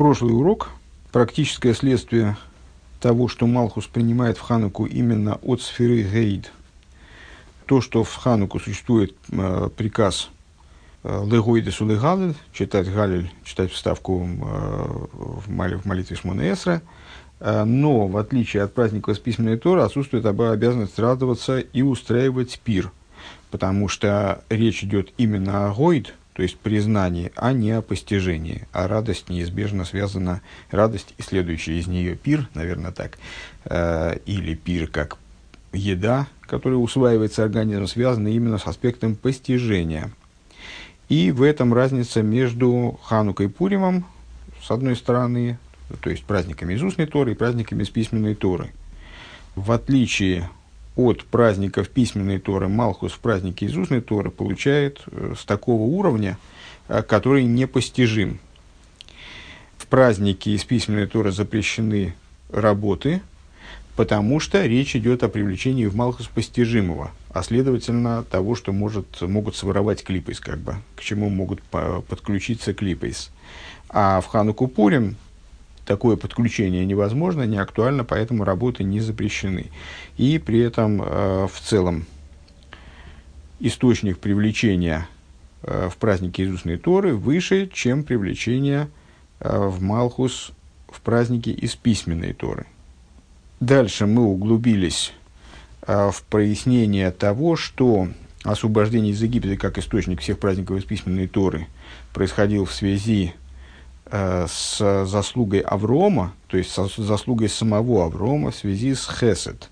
Прошлый урок, практическое следствие того, что Малхус принимает в Хануку именно от сферы Гейд. То, что в Хануку существует приказ Легойдесу Легалель, читать Галель, читать вставку в молитве Шмона Эсра, но, в отличие от праздника письменной Торы, отсутствует обязанность радоваться и устраивать пир, потому что речь идет именно о Гойд, то есть признании, а не о постижении. А радость неизбежно связана, радость и следующий из нее пир, наверное, так, или пир как еда, которая усваивается организмом, связана именно с аспектом постижения. И в этом разница между Ханукой и Пуримом, с одной стороны, то есть праздниками из устной Торы и праздниками из письменной Торы. В отличие от праздников письменной Торы, Малхус в празднике из устной Торы получает с такого уровня, который непостижим. В празднике из письменной Торы запрещены работы, потому что речь идет о привлечении в Малхус постижимого, а следовательно того, что могут своровать клипейс, к чему могут подключиться клипейс. А в Хануку Пурим такое подключение невозможно, не актуально, поэтому работы не запрещены. И при этом в целом источник привлечения в празднике из устной Торы выше, чем привлечение в Малхус в празднике из письменной Торы. Дальше мы углубились в прояснение того, что освобождение из Египта как источник всех праздников из письменной Торы происходил в связи с заслугой Аврома, то есть с заслугой самого Аврома в связи с Хесед.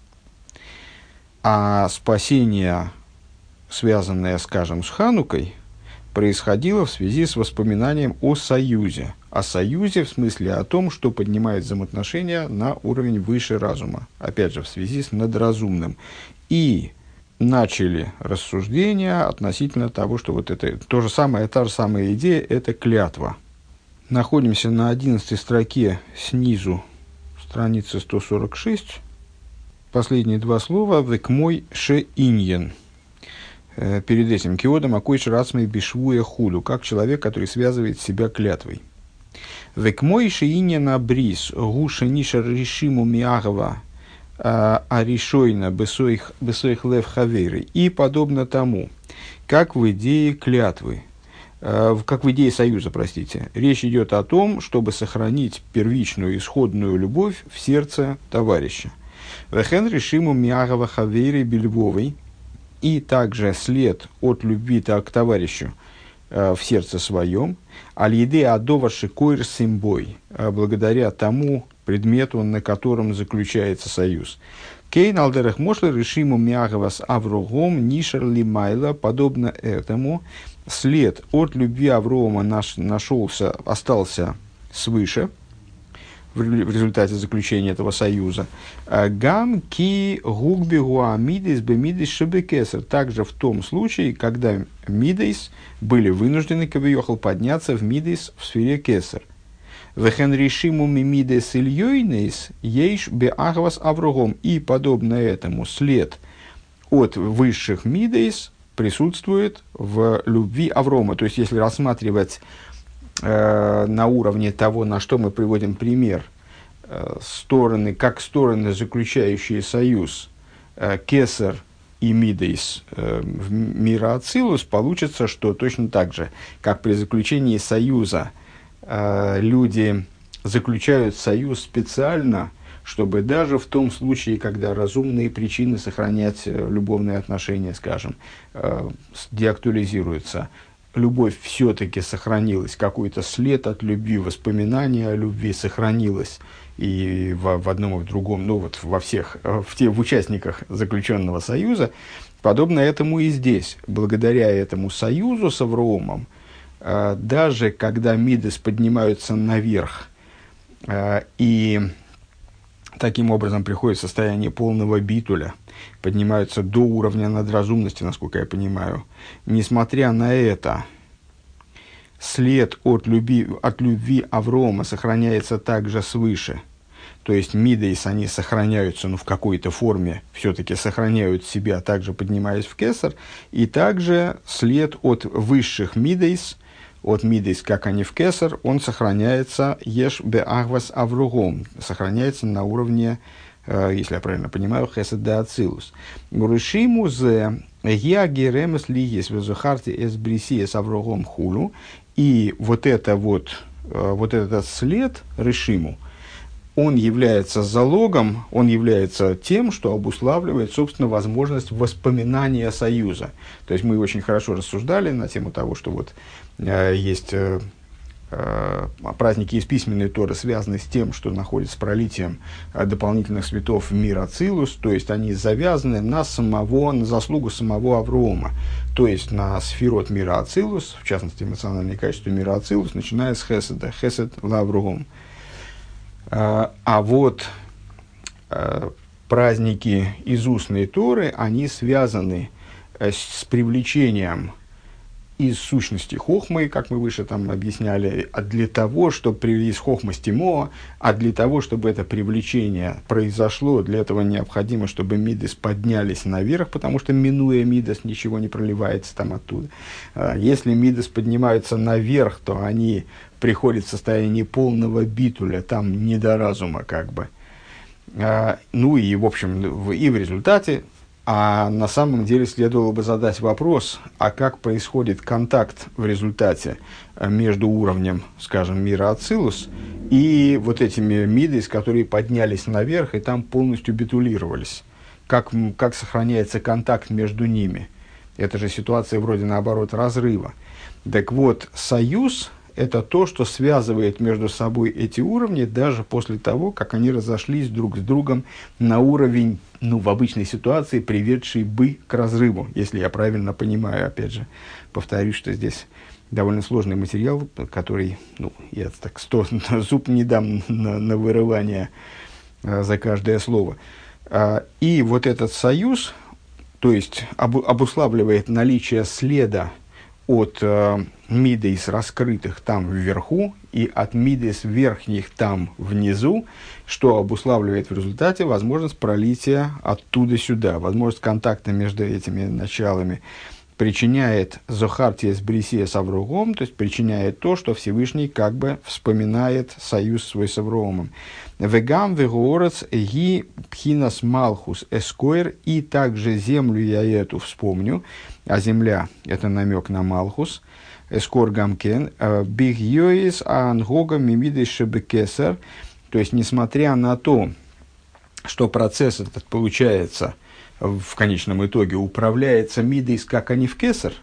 А спасение, связанное, скажем, с Ханукой, происходило в связи с воспоминанием о союзе. О союзе в смысле о том, что поднимает взаимоотношения на уровень выше разума. Опять же, в связи с надразумным. И начали рассуждения относительно того, что вот это то же самое, та же самая идея, это клятва. Находимся на 11 строке снизу, страницы 146. Последние два слова «векмой ше иньен». Перед этим «киодам акой шрацмей бишвуя худу», как человек, который связывает себя клятвой. «Векмой ше иньен абрис гуша ниша решиму миагова аришойна бесоих лев хавейры». И подобно тому, как в идее клятвы, как в идее союза, речь идет о том, чтобы сохранить первичную исходную любовь в сердце товарища. «Вехен решиму миагова хавейры бельвовой». И также след от любви к товарищу в сердце своем, аль-еды адова шикойр симбой, благодаря тому предмету, на котором заключается союз. Кейн алдерах мошлер решиму миагавас аврогом нишер лимайла, подобно этому след от любви Аврома остался свыше, в результате заключения этого союза. Гам ки гугби гуамидис бемидис шебекесер. Также в том случае, когда мидейс были вынуждены кавиохал подняться в мидейс в сфере кесер. Вехен решиму мимидес ильёйнейс ейш беахвас аврогом. И подобно этому след от высших мидейс присутствует в любви Аврома. То есть, если рассматривать на уровне того, на что мы приводим пример, стороны, заключающие союз Кесар и Мидейс в мира Ацилус, получится, что точно так же, как при заключении союза люди заключают союз специально, чтобы даже в том случае, когда разумные причины сохранять любовные отношения, скажем, деактуализируются, любовь все-таки сохранилась, какой-то след от любви, воспоминания о любви сохранилось и в одном и в другом, в участниках заключенного союза. Подобно этому и здесь. Благодаря этому союзу с Авраамом, даже когда мидес поднимаются наверх и таким образом приходит в состояние полного битуля, поднимаются до уровня надразумности, насколько я понимаю. Несмотря на это, след от любви Аврома сохраняется также свыше. То есть мидейс, они сохраняются, в какой-то форме, все-таки сохраняют себя, также поднимаясь в кесар. И также след от высших мидейс, от мидейс, как они в кесар, он сохраняется еш бе ахвас авругом, сохраняется на уровне, если я правильно понимаю, хесед де ацилус. Гуришиму зе я геремес лиес везухарти эс бриси эс авругом хулу. И вот этот след решиму, он является залогом, он является тем, что обуславливает, собственно, возможность воспоминания союза. То есть мы очень хорошо рассуждали на тему того, что вот есть праздники из письменной Торы, связаны с тем, что находится с пролитием дополнительных светов в мир Ацилус, то есть они завязаны на заслугу самого Аврома, то есть на сферот мира Ацилус, в частности, эмоциональные качества мира Ацилус, начиная с Хеседа, Хесед ла Авром. А вот праздники из устной Торы, они связаны с привлечением из сущности хохмы, как мы выше там объясняли, для того, чтобы из хохмы стимоа, а для того, чтобы это привлечение произошло, для этого необходимо, чтобы мидас поднялись наверх, потому что, минуя мидас, ничего не проливается там оттуда. Если мидас поднимаются наверх, то они приходят в состояние полного битуля, там не до разума как бы. Ну и, в общем, и в результате, а на самом деле следовало бы задать вопрос, а как происходит контакт в результате между уровнем, скажем, мира Ацилус и вот этими мидас, которые поднялись наверх и там полностью битулировались. Как сохраняется контакт между ними? Это же ситуация вроде наоборот разрыва. Так вот, союз – это то, что связывает между собой эти уровни даже после того, как они разошлись друг с другом на уровень, в обычной ситуации, приведший бы к разрыву, если я правильно понимаю. Опять же, повторюсь, что здесь довольно сложный материал, который, я так зуб не дам на вырывание за каждое слово. И вот этот союз, то есть обуславливает наличие следа от мидейс раскрытых там вверху и от мидейс верхних там внизу, что обуславливает в результате возможность пролития оттуда сюда, возможность контакта между этими началами, причиняет зохартиес брисиес авругом, то есть причиняет то, что Всевышний как бы вспоминает союз свой с Авраамом. Вегам вегуорец ги пхинас малхус эскоер, и также землю я эту вспомню, а земля – это намек на малхус, эскор гамкен, биг йоис ангога мимидис шебекесер, то есть несмотря на то, что процесс этот получается в конечном итоге управляется мидейс, как они в кесар,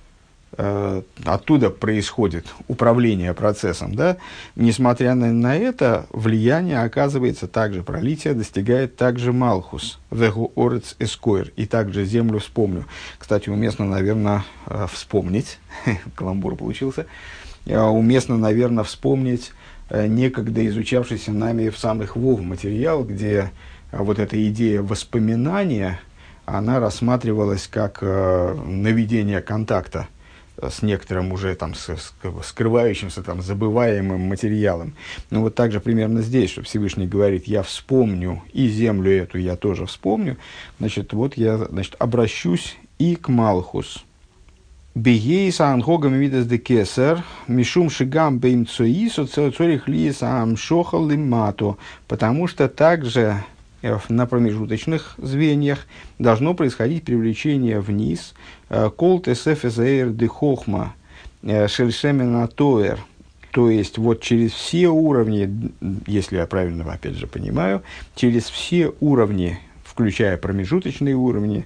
оттуда происходит управление процессом, да? Несмотря на это, влияние оказывается также, пролитие достигает также малхус, вегу орец эскоир, и также землю вспомню. Кстати, уместно, наверное, вспомнить, каламбур получился, уместно, наверное, вспомнить некогда изучавшийся нами в самых Вов материал, где вот эта идея воспоминания, она рассматривалась как наведение контакта с некоторым уже там скрывающимся, там, забываемым материалом. Ну вот так же примерно здесь, что Всевышний говорит, я вспомню и землю эту я тоже вспомню, значит, вот я обращусь и к Малхус. Бегейса ангогам видас де кесар, мишум шигам беймцоису цорих лиса амшохал лимату, потому что также на промежуточных звеньях должно происходить привлечение вниз. Кол тесефезеэр де хохма шельшемена тоэр. То есть, вот через все уровни, если я правильно, опять же, понимаю, через все уровни, включая промежуточные уровни,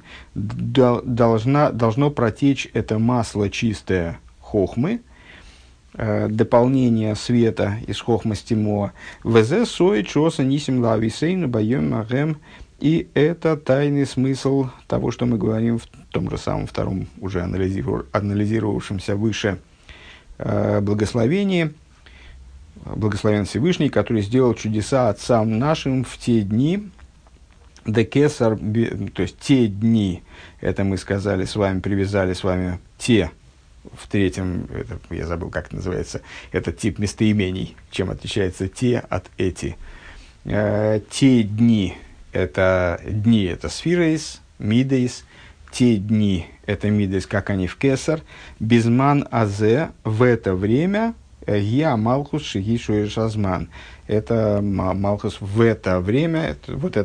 должно протечь это масло чистое хохмы, дополнение света из хохма стимоа. ВЗ сой чоса нисим лависейну боем магем. И это тайный смысл того, что мы говорим в том же самом втором, уже анализировавшемся выше благословении. Благословен Всевышний, который сделал чудеса отцам нашим в те дни, декесар, то есть те дни, это мы сказали с вами, привязали с вами те, в третьем, это, я забыл, как это называется, этот тип местоимений, чем отличается те от эти. Те дни, это сфирейс, мидейс, те дни, это мидес, как они в кесар, безман азе, в это время, я малхус шиги шуэшазман. Это малхус в это время,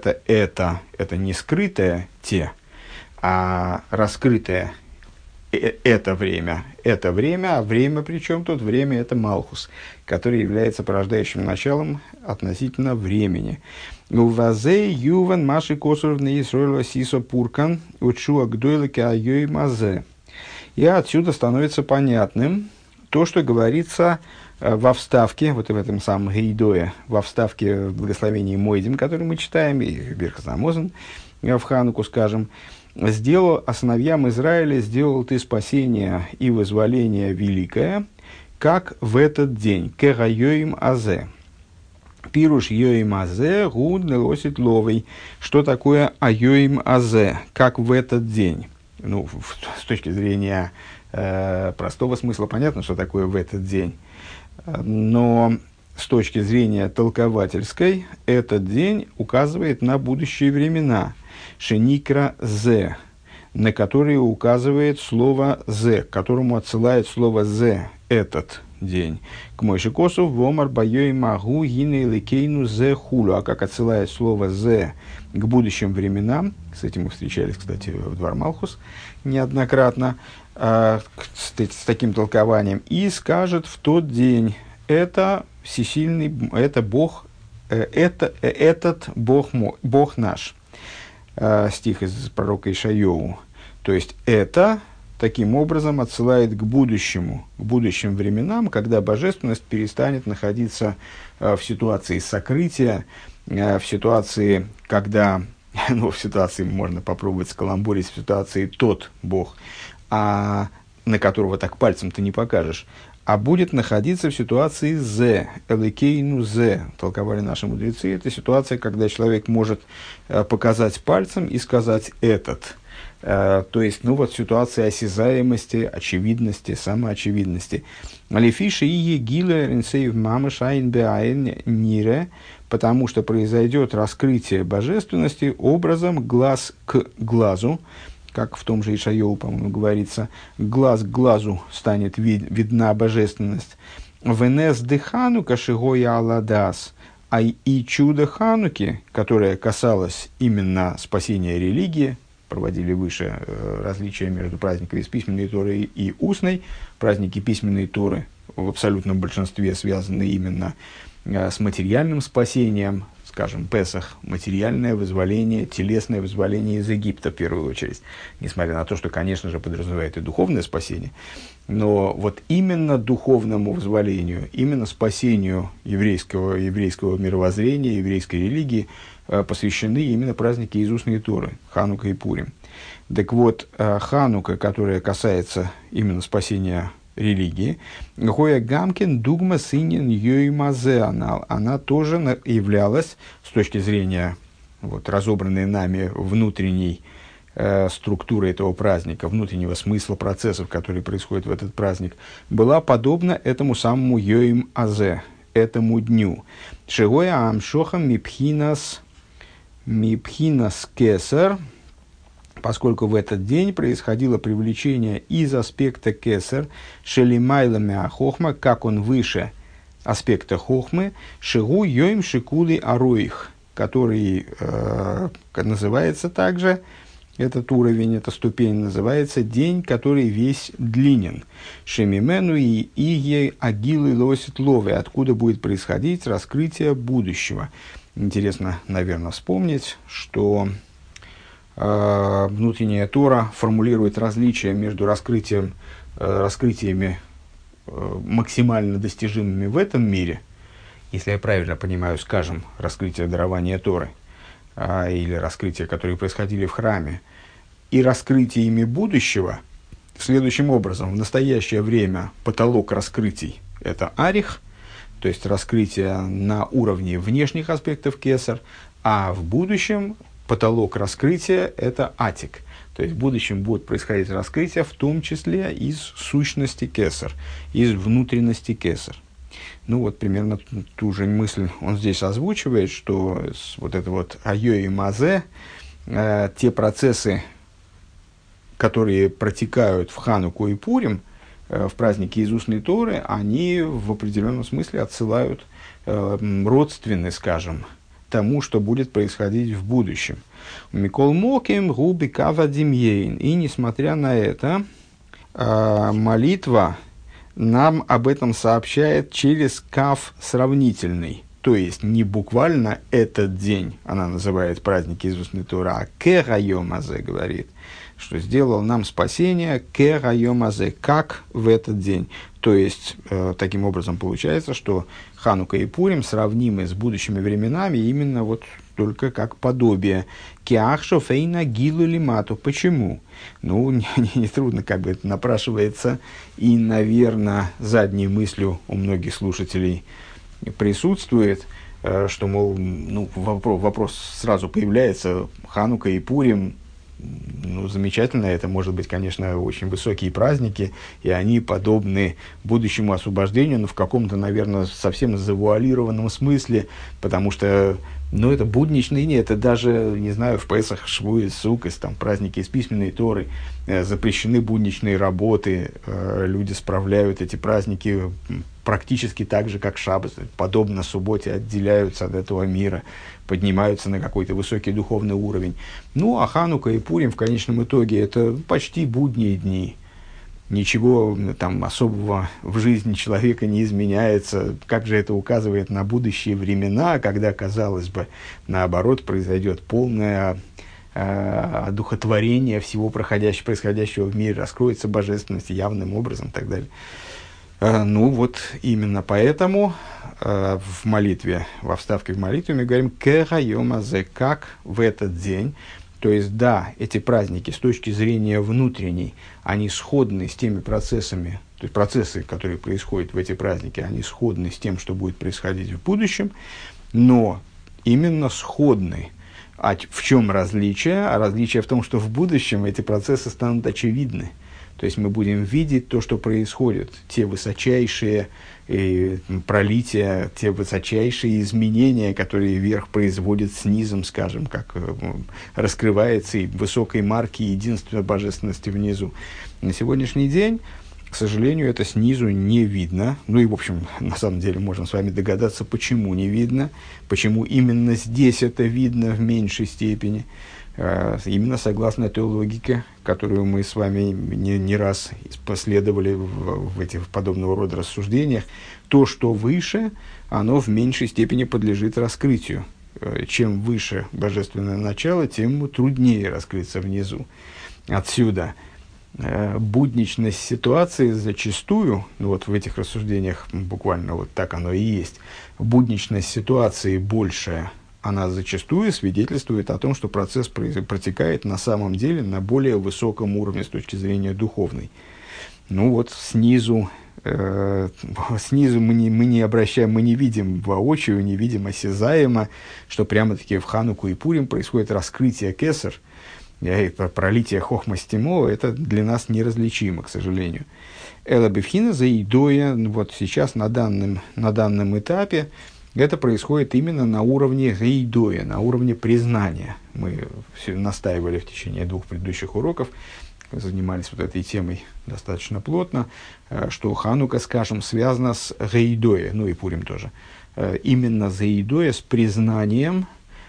это не скрытое те, а раскрытое это время, а время причем тут время это малхус, который является порождающим началом относительно времени. Увазе юван маши косурвны Исроэлва сисо пуркан учуа гдойлыки айой мазе. И отсюда становится понятным то, что говорится во вставке, вот в этом самом Гейдое, во вставке в благословении Мойдим, который мы читаем, и Берхазамозен в Хануку, скажем, о сыновьям Израиля сделал ты спасение и вызволение великое, как в этот день. Кега йоим азе. Пируш йоим азе гуд нелосит ловый. Что такое айоим азе? Как в этот день? Ну, с точки зрения простого смысла понятно, что такое в этот день. Но с точки зрения толковательской, этот день указывает на будущие времена. Шеникра зе, на которые указывает слово зе, к которому отсылает слово зе, этот день. К Мойше Косов, вомар байой магу гиней лекейну зе хулю. А как отсылает слово зе к будущим временам, с этим мы встречались, кстати, в Двар Малхус неоднократно, с таким толкованием, и скажет в тот день, это всесильный, это Бог, этот Бог наш. Стих из пророка Ишайоу. То есть это таким образом отсылает к будущим временам, когда божественность перестанет находиться в ситуации сокрытия, в ситуации, когда, в ситуации можно попробовать скаламбурить, в ситуации тот Бог, на которого так пальцем-то не покажешь, а будет находиться в ситуации «зе», «элекейну зе», толковали наши мудрецы. Это ситуация, когда человек может показать пальцем и сказать «этот». То есть, ситуация осязаемости, очевидности, самоочевидности. «Алифиши и егиле ренсейв мама шайн беайн нире», потому что произойдет раскрытие божественности образом глаз к глазу, как в том же Ишайоу, по-моему, говорится, глаз к глазу станет видна божественность. «Венес де Ханука шигоя аладас», а и чудо Хануки, которое касалось именно спасения религии, проводили выше различия между праздниками из письменной Торы и устной. Праздники письменной Торы в абсолютном большинстве связаны именно с материальным спасением, скажем, Песах, материальное вызволение, телесное вызволение из Египта, в первую очередь, несмотря на то, что, конечно же, подразумевает и духовное спасение, но вот именно духовному вызволению, именно спасению еврейского мировоззрения, еврейской религии посвящены именно праздники из устной Торы, Ханука и Пурим. Так вот, Ханука, которая касается именно спасения религии, Гоя Гамкин дугма сынин йоймазе, она тоже являлась, с точки зрения разобранной нами внутренней структуры этого праздника, внутреннего смысла процессов, которые происходят в этот праздник, была подобна этому самому йоим азе, этому дню. Шегоя амшохам мипхинас кесар, поскольку в этот день происходило привлечение из аспекта кесар, шелимайлами ахохма, как он выше аспекта хохмы, шигу йоим шикули ароих, который называется также, этот уровень, эта ступень называется день, который весь длинен. Шемимену и иге агилы лосит ловы, откуда будет происходить раскрытие будущего. Интересно, наверное, вспомнить, что внутренняя Тора формулирует различия между раскрытиями максимально достижимыми в этом мире, если я правильно понимаю, скажем, раскрытие дарования Торы, или раскрытия, которые происходили в храме, и раскрытиями будущего, следующим образом: в настоящее время потолок раскрытий – это арих, то есть раскрытие на уровне внешних аспектов кесар, а в будущем потолок раскрытия – это атик. То есть в будущем будет происходить раскрытие, в том числе из сущности кесар, из внутренности кесар. Примерно ту же мысль он здесь озвучивает, что вот это вот айо и мазе, те процессы которые протекают в Хануку и Пурим, в праздники из устной Торы, они в определенном смысле отсылают, родственны, скажем, тому, что будет происходить в будущем. Микол Моким губи кава димьейн. И несмотря на это, молитва нам об этом сообщает через кав сравнительный. То есть, не буквально этот день, она называет праздники из устной Торы, а керайомазе говорит, что сделал нам спасение керайомазе, как в этот день. То есть, таким образом получается, что Ханука и Пурим сравнимы с будущими временами именно вот только как подобие. Киахшо фейна гилу лимату. Почему? Ну, нетрудно, как бы это напрашивается, и, наверное, задней мыслью у многих слушателей присутствует, что, мол, ну, вопрос сразу появляется, Ханука и Пурим, ну, замечательно, это может быть, конечно, очень высокие праздники, и они подобны будущему освобождению, но в каком-то, наверное, совсем завуалированном смысле, потому что, ну, это будничные дни, это даже, не знаю, в Песах, Швуис, Суккос, там, праздники из письменной Торы, запрещены будничные работы, люди справляют эти праздники практически так же, как Шаббат, подобно субботе, отделяются от этого мира, поднимаются на какой-то высокий духовный уровень. Ну, а Ханука и Пурим в конечном итоге это почти будние дни. Ничего там особого в жизни человека не изменяется. Как же это указывает на будущие времена, когда, казалось бы, наоборот, произойдет полное одухотворение всего происходящего в мире, раскроется божественность явным образом и так далее. Ну вот именно поэтому в молитве, во вставке в молитве мы говорим «кэрайомазе», как в этот день. То есть, да, эти праздники с точки зрения внутренней, они сходны с теми процессами, то есть процессы, которые происходят в эти праздники, они сходны с тем, что будет происходить в будущем, но именно сходны. А в чем различие? А различие в том, что в будущем эти процессы станут очевидны. То есть мы будем видеть то, что происходит, те высочайшие пролития, те высочайшие изменения, которые верх производит с низом, скажем, как раскрывается и высокой марки единства божественности внизу. На сегодняшний день, к сожалению, это снизу не видно. Ну и, в общем, на самом деле, можем с вами догадаться, почему не видно, почему именно здесь это видно в меньшей степени. Именно согласно той логике, которую мы с вами не раз последовали в этих подобного рода рассуждениях, то, что выше, оно в меньшей степени подлежит раскрытию. Чем выше божественное начало, тем труднее раскрыться внизу. Отсюда будничность ситуации зачастую, ну вот в этих рассуждениях буквально вот так оно и есть, будничность ситуации большая, она зачастую свидетельствует о том, что процесс протекает на самом деле на более высоком уровне с точки зрения духовной. Ну вот снизу мы не обращаем, мы не видим воочию, не видим осязаемо, что прямо-таки в Хануку и Пурим происходит раскрытие кесар, пролитие хохма стимо, это для нас неразличимо, к сожалению. Эла бифхина заидоя, вот сейчас на данном этапе, это происходит именно на уровне рейдоя, на уровне признания. Мы настаивали в течение 2 предыдущих уроков, занимались вот этой темой достаточно плотно, что Ханука, скажем, связана с рейдоя, ну и Пурим тоже. Именно с рейдоя, с признанием,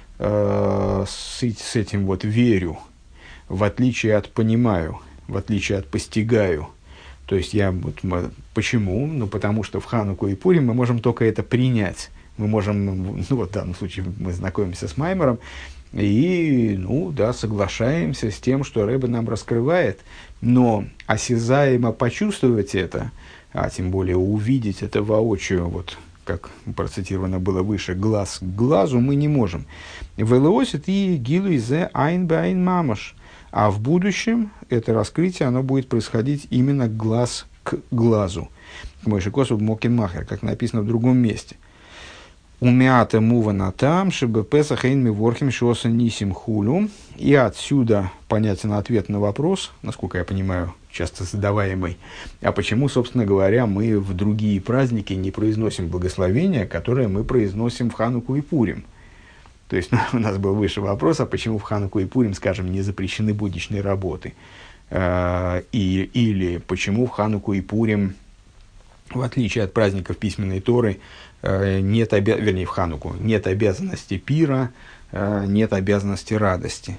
с этим вот верю, в отличие от понимаю, в отличие от постигаю. То есть почему? Ну, потому что в Хануку и Пурим мы можем только это принять. Мы можем, ну вот в данном случае мы знакомимся с Маймером и, ну да, соглашаемся с тем, что Ребе нам раскрывает, но осязаемо почувствовать это, а тем более увидеть это воочию, вот как процитировано было выше, глаз к глазу мы не можем. Велосит и гилу изе айн байн мамаш. А в будущем это раскрытие, оно будет происходить именно глаз к глазу. Мойши Косов Мокенмахер, как написано в другом месте. Умята мувана там, чтобы Песах эйн миворхим шоса нисим хулю. И отсюда понятен ответ на вопрос, насколько я понимаю, часто задаваемый. А почему, собственно говоря, мы в другие праздники не произносим благословения, которые мы произносим в Хануку и Пурим? То есть у нас был выше вопрос, а почему в Хануку и Пурим, скажем, не запрещены будничные работы? Или почему в Хануку и Пурим, в отличие от праздников письменной Торы, в Хануку нет обязанности пира, нет обязанности радости.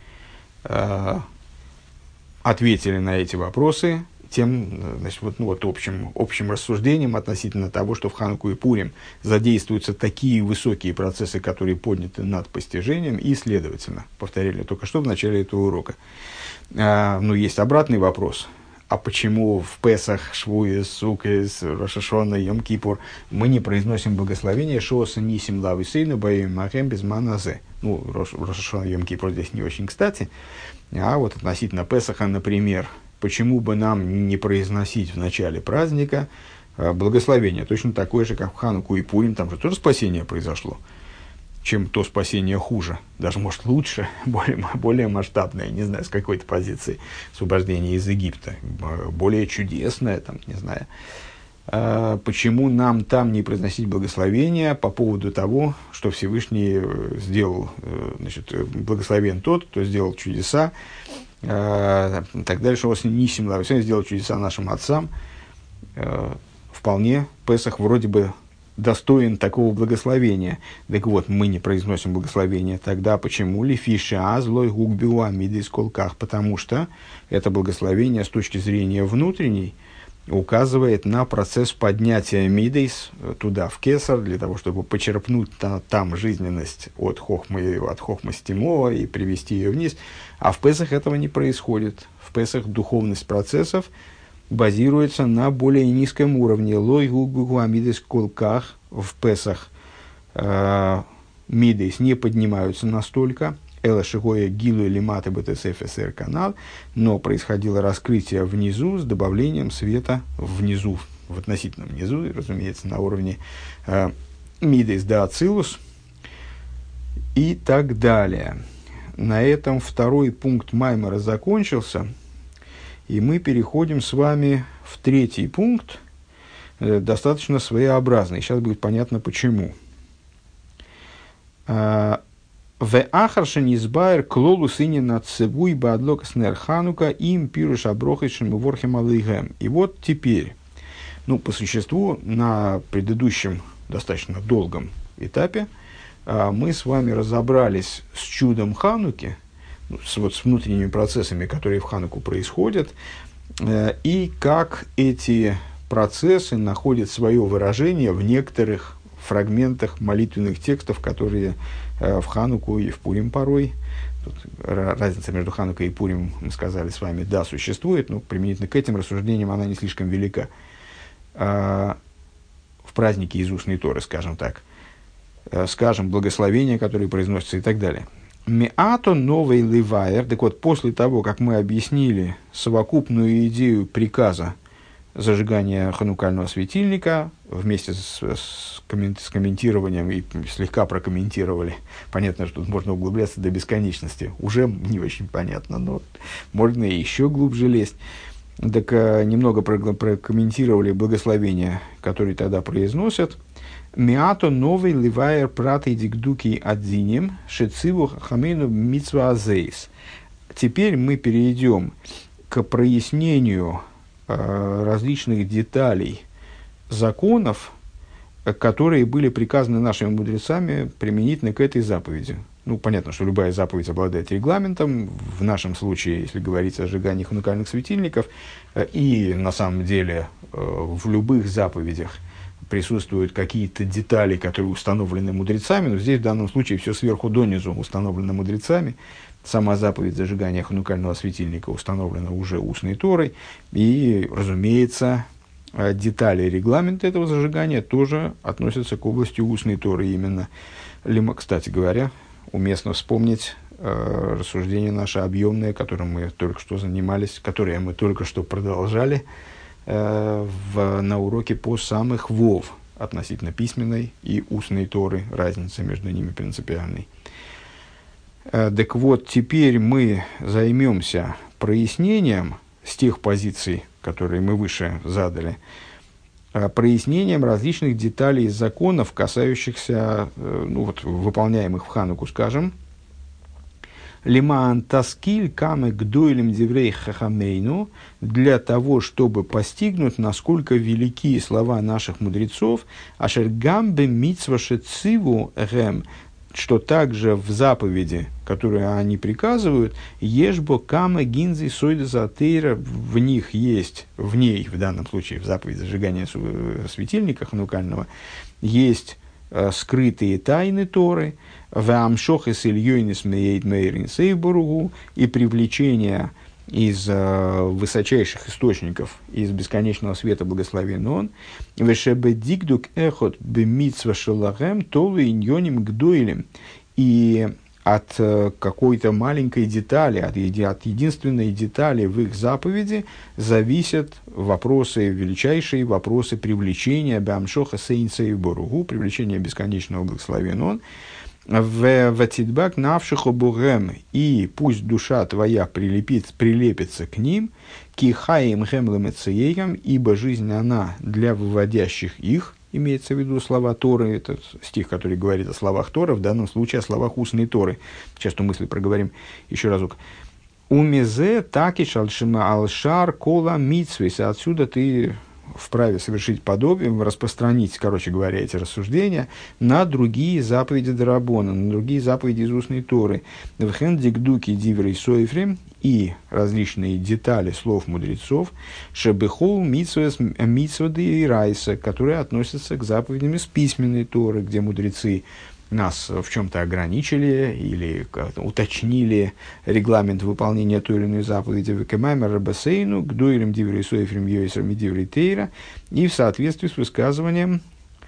Ответили на эти вопросы тем, значит, общим рассуждением относительно того, что в Хануку и Пурим задействуются такие высокие процессы, которые подняты над постижением, и, следовательно, повторили только что в начале этого урока. Есть обратный вопрос. А почему в Песах, Швуис, Суккес, Рош ха-Шана, Йом-Кипур мы не произносим благословение Шооса Нисим Лав Исейну Баим Махем Безман Азе? Рош ха-Шана, Йом-Кипур здесь не очень кстати. А вот относительно Песаха, например, почему бы нам не произносить в начале праздника благословение, точно такое же, как в Хануку и Пурим, там же тоже спасение произошло. Чем то спасение хуже, даже, может, лучше, более масштабное, не знаю, с какой-то позиции освобождения из Египта, более чудесное, там, не знаю. Почему нам там не произносить благословение по поводу того, что Всевышний сделал, благословен тот, кто сделал чудеса, так далее, что Нисим Лав Исейну сделал чудеса нашим отцам. Вполне Песах вроде бы достоин такого благословения. Так вот, мы не произносим благословение. Тогда почему? Лифиша азлой гугбиуа мидис колках. Потому что это благословение с точки зрения внутренней указывает на процесс поднятия мидейс туда, в Кесар, для того, чтобы почерпнуть там жизненность от хохмы стимова и привести ее вниз. А в Песах этого не происходит. В Песах духовность процессов базируется на более низком уровне. Лой гугугу амидес колках. В Песах мидейс не поднимаются настолько. Эла шигоя гилу или маты бтсфср канал. Но происходило раскрытие внизу с добавлением света внизу, в относительном низу, разумеется, на уровне мидейс да ацилус и так далее. На этом второй пункт Маймора закончился. И мы переходим с вами в третий пункт, достаточно своеобразный. Сейчас будет понятно, почему. В ахаршен избайр клолу сынина цебуй баадлок снер ханука им пируш аброхишен муворхем алейгем. И вот теперь, по существу, на предыдущем достаточно долгом этапе мы с вами разобрались с чудом Хануки, с внутренними процессами, которые в Хануку происходят, и как эти процессы находят свое выражение в некоторых фрагментах молитвенных текстов, которые в Хануку и в Пурим порой. Тут разница между Ханукой и Пурим, мы сказали с вами, да, существует, но применительно к этим рассуждениям она не слишком велика. В празднике из устной Торы, скажем так, благословения, которые произносятся и так далее. Меато новый ливайер. Так вот, после того, как мы объяснили совокупную идею приказа зажигания ханукального светильника, вместе с комментированием и слегка прокомментировали, понятно, что тут можно углубляться до бесконечности, уже не очень понятно, но можно и еще глубже лезть. Так немного прокомментировали благословения, которые тогда произносят. Миато новый ливайер праты дикдуки адзиним шециву хамейну митцва азейс. Теперь мы перейдем к прояснению различных деталей законов, которые были приказаны нашими мудрецами применительно к этой заповеди. Понятно, что любая заповедь обладает регламентом. В нашем случае, если говорить о сжигании ханукальных светильников, и на самом деле в любых заповедях присутствуют какие-то детали, которые установлены мудрецами, но здесь в данном случае все сверху донизу установлено мудрецами. Сама заповедь зажигания ханукального светильника установлена уже устной Торой, и, разумеется, детали регламента этого зажигания тоже относятся к области устной Торы именно. Кстати говоря, уместно вспомнить рассуждение наше объемное, которым мы только что занимались, которое мы только что продолжали на уроке по самых вов относительно письменной и устной Торы, разница между ними принципиальной. Так вот, теперь мы займемся прояснением с тех позиций, которые мы выше задали, прояснением различных деталей законов, касающихся, выполняемых в Хануку, скажем, Лиман таскиль камы гдуэлем диврей хахамейну, для того, чтобы постигнуть, насколько велики слова наших мудрецов, ашергамбе митсваше циву гэм, что также в заповеди, которые они приказывают, ешбо кама гинзи сойда затейра, в них есть, в ней, в данном случае, в заповеди зажигания светильника ханукального, есть скрытые тайны Торы, в амшохес ильёйнис меейд мейрин сейборугу, и привлечение из высочайших источников, из бесконечного света благословен он, вешебе дикдук эхот бемитсва шелагем толу иньоним гдуэлем, и от какой-то маленькой детали, от единственной детали в их заповеди зависят вопросы, величайшие вопросы привлечения бамшоха сейнца и боругу, привлечения бесконечного благословен он, в ватидбак навшиху бугэм, и пусть душа твоя прилепится к ним, кихаим гэмлэмэцеем, ибо жизнь она для выводящих их, имеется в виду слова Торы, это стих, который говорит о словах Торы, в данном случае о словах устной Торы. Сейчас эту мысль проговорим еще разок. Умезе таки шалшима алшар кола митсвейс. Отсюда ты вправе совершить подобие, распространить, короче говоря, эти рассуждения на другие заповеди Дарабона, на другие заповеди из устной Торы. Вхэн дикдуки диврей сойфрем, и различные детали слов мудрецов, шебехол митсвады и райса, которые относятся к заповедям из письменной Торы, где мудрецы нас в чем-то ограничили или уточнили регламент выполнения той или иной заповеди векемаймер рабасейну, гдуэлем диврей сойфрем йойсером и диврей тейра, и в соответствии с высказыванием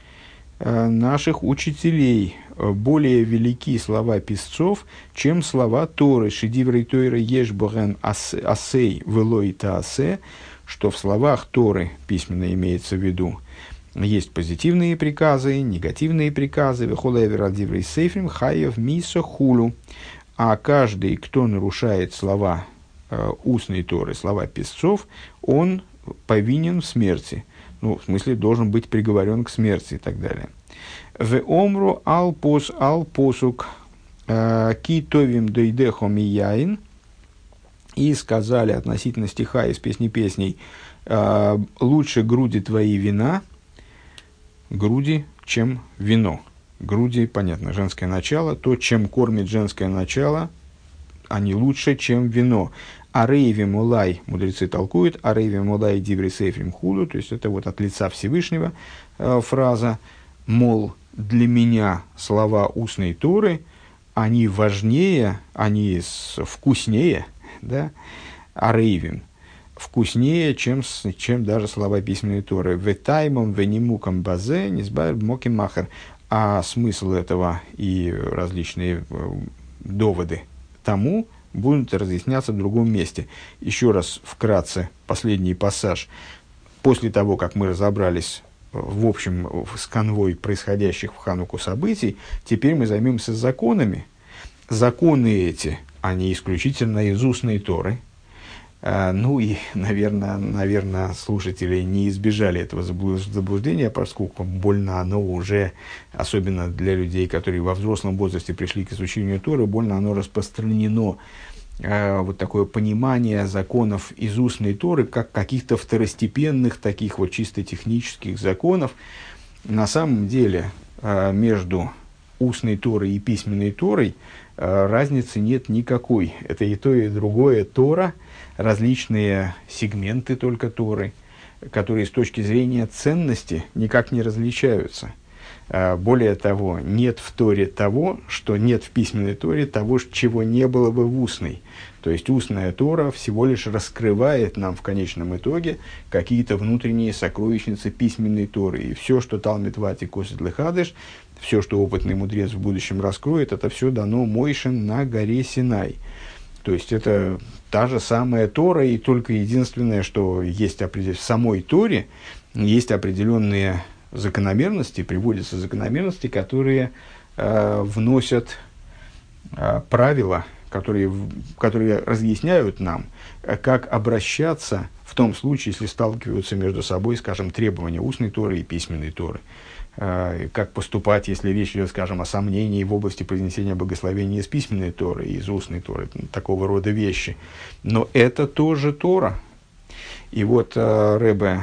наших учителей, более велики слова писцов, чем слова Торы. Шедиврей Тойра еш боген асей велой таасе, что в словах Торы, письменно имеется в виду, есть позитивные приказы, негативные приказы. Вехолэвер диврей сейфрим хаев мисо хулу. А каждый, кто нарушает слова устной Торы, слова писцов, он повинен в смерти. Ну, в смысле, должен быть приговорен к смерти и так далее. В омру алпосук китовим дойдехом и яин. И сказали относительно стиха из «Песни песней» лучше груди твои вина, груди, чем вино. Груди, понятно, женское начало, то, чем кормит женское начало, они лучше, чем вино. Арейви мулай, мудрецы толкуют, арейви мулай диври сейфрим худу, то есть это вот от лица Всевышнего фраза, мол, для меня слова устной Торы, они важнее, они вкуснее, да, арейвим, вкуснее, чем даже слова письменной Торы. Ветаймом венимукам базе низбайр моки махер. А смысл этого и различные доводы тому будут разъясняться в другом месте. Еще раз вкратце последний пассаж. После того, как мы разобрались в общем с конвой происходящих в Хануку событий, теперь мы займемся законами. Законы эти, они исключительно из устной Торы. Ну и, наверное, слушатели не избежали этого заблуждения, поскольку больно оно уже, особенно для людей, которые во взрослом возрасте пришли к изучению Торы, больно оно распространено. Вот такое понимание законов из устной Торы, как каких-то второстепенных, таких вот чисто технических законов. На самом деле, между устной Торой и письменной Торой разницы нет никакой. Это и то, и другое Тора, различные сегменты только Торы, которые с точки зрения ценности никак не различаются. Более того, нет в Торе того, что нет в письменной Торе, того, чего не было бы в устной. То есть устная Тора всего лишь раскрывает нам в конечном итоге какие-то внутренние сокровищницы письменной Торы. И все, что Талмид Вати Косет Лехадеш, все, что опытный мудрец в будущем раскроет, это все дано Мойше на горе Синай. То есть это та же самая Тора, и только единственное, что есть в самой Торе, есть определенные закономерности, приводятся закономерности, которые вносят правила, которые разъясняют нам, как обращаться в том случае, если сталкиваются между собой, скажем, требования устной Торы и письменной Торы. как поступать, если речь идет, скажем, о сомнении в области произнесения благословения из письменной Торы, из устной Торы, такого рода вещи. Но это тоже Тора. И вот Ребе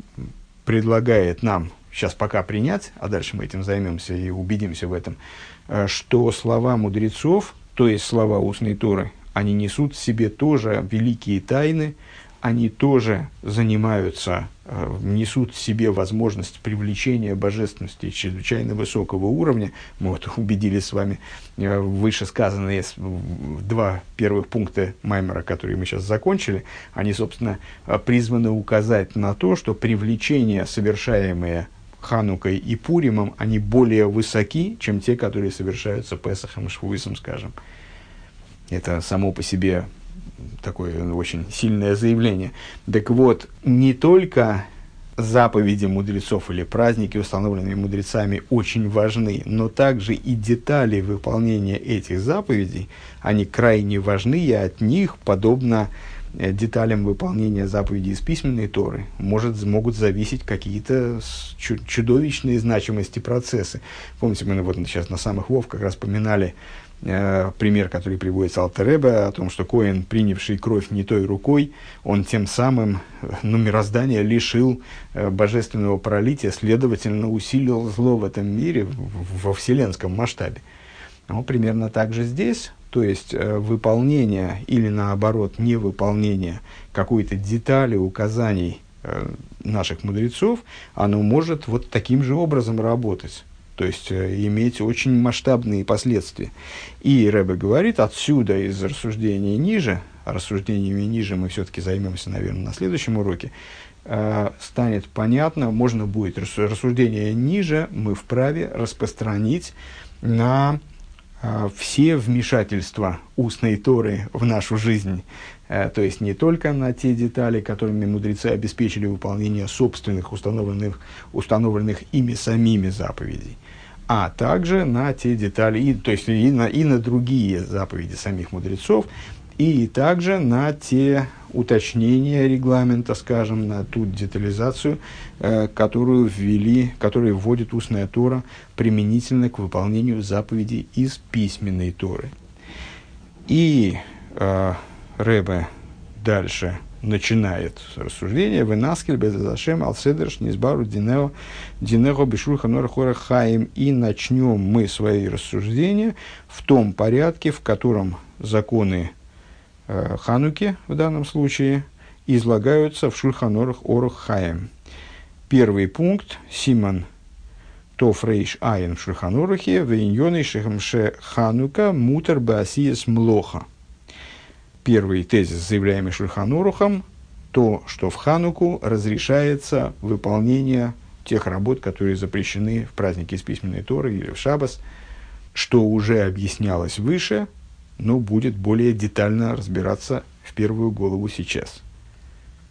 предлагает нам сейчас пока принять, а дальше мы этим займемся и убедимся в этом, что слова мудрецов, то есть слова устной Торы, они несут в себе тоже великие тайны, они тоже занимаются, несут в себе возможность привлечения божественности чрезвычайно высокого уровня. Мы вот убедились с вами вышесказанные два первых пункта Маймера, которые мы сейчас закончили, они, собственно, призваны указать на то, что привлечения, совершаемые Ханукой и Пуримом, они более высоки, чем те, которые совершаются Песахом и Швуисом, скажем. Это само по себе такое очень сильное заявление. Так вот, не только заповеди мудрецов или праздники, установленные мудрецами, очень важны, но также и детали выполнения этих заповедей, они крайне важны, и от них, подобно деталям выполнения заповедей из письменной Торы, могут зависеть какие-то чудовищные значимости процессы. Помните, мы вот сейчас на самых Вов как раз поминали пример, который приводится Алтер Ребе, о том, что Коэн, принявший кровь не той рукой, он тем самым мироздание лишил божественного пролития, следовательно, усилил зло в этом мире во вселенском масштабе. Но примерно так же здесь, то есть выполнение или наоборот невыполнение какой-то детали, указаний наших мудрецов, оно может вот таким же образом работать. То есть иметь очень масштабные последствия. И Ребе говорит, отсюда из рассуждения ниже, а рассуждениями ниже мы все-таки займемся, наверное, на следующем уроке, станет понятно, можно будет рассуждение ниже мы вправе распространить на все вмешательства устной Торы в нашу жизнь. То есть не только на те детали, которыми мудрецы обеспечили выполнение собственных, установленных ими самими заповедей, а также на те детали, то есть и на другие заповеди самих мудрецов, и также на те уточнения регламента, скажем, на ту детализацию, которую вводит устная Тора применительно к выполнению заповедей из письменной Торы. И Ребе дальше начинает рассуждение: «Венаскель безазашем алседерш низбару динео бешульхан орах орах хаим». И начнем мы свои рассуждения в том порядке, в котором законы Хануки в данном случае излагаются в Шульхан Орух Хаим. Первый пункт: Симан Тоф Рейш Айн в Шульхан Орухе вейньоны шехамше Ханука мутер баасиес млоха. Первый тезис, заявляемый Шульхан Орухом, то, что в Хануку разрешается выполнение тех работ, которые запрещены в празднике из письменной Торы или в Шаббас, что уже объяснялось выше, но будет более детально разбираться в первую голову сейчас.